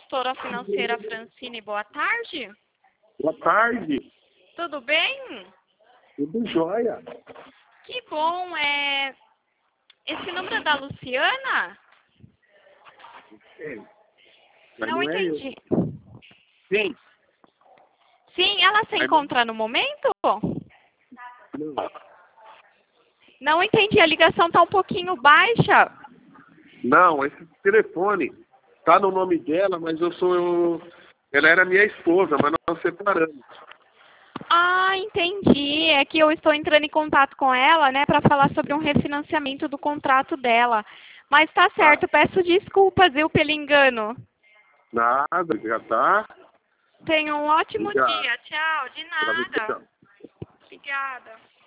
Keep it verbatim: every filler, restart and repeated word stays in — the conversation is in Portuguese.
consultora financeira Francine, boa tarde. Boa tarde. Tudo bem? Tudo jóia. Que bom. É... Esse número é da Luciana? Sim. Mas Não não é eu. entendi. Sim. Sim, ela se Mas encontra no momento? Não. Não entendi, a ligação está um pouquinho baixa. Não, esse telefone tá no nome dela, mas eu sou... Eu... Ela era minha esposa, mas nós separamos. Ah, entendi. É que eu estou entrando em contato com ela, né, para falar sobre um refinanciamento do contrato dela. Mas tá certo, peço desculpas, viu, pelo engano. Nada, já tá. Tenha um ótimo Obrigado. dia. Tchau. De Pra você, nada. tchau. Obrigada.